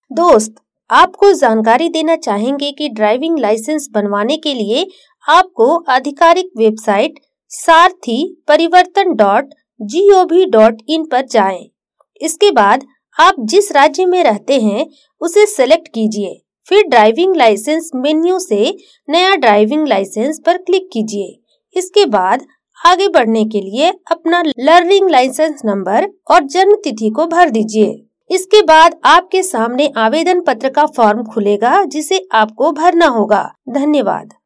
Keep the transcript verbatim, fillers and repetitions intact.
दोस्त, आपको जानकारी देना चाहेंगे कि ड्राइविंग लाइसेंस बनवाने के लिए आपको आधिकारिक website Sarathi Parivartan dot G O V dot in पर जाएं। इसके बाद आप जिस राज्य में रहते हैं उसे सेलेक्ट कीजिए। फिर ड्राइविंग लाइसेंस मेन्यू से नया ड्राइविंग लाइसेंस पर क्लिक कीजिए। इसके बाद आगे बढ़ने के लिए अपना लर्निंग लाइसेंस नंबर और जन्म तिथि को भर दीजिए। इसके बाद आपके सामने आवेदन पत्र का फॉर्म खुलेगा जिसे आपको भरना होगा। धन्यवाद।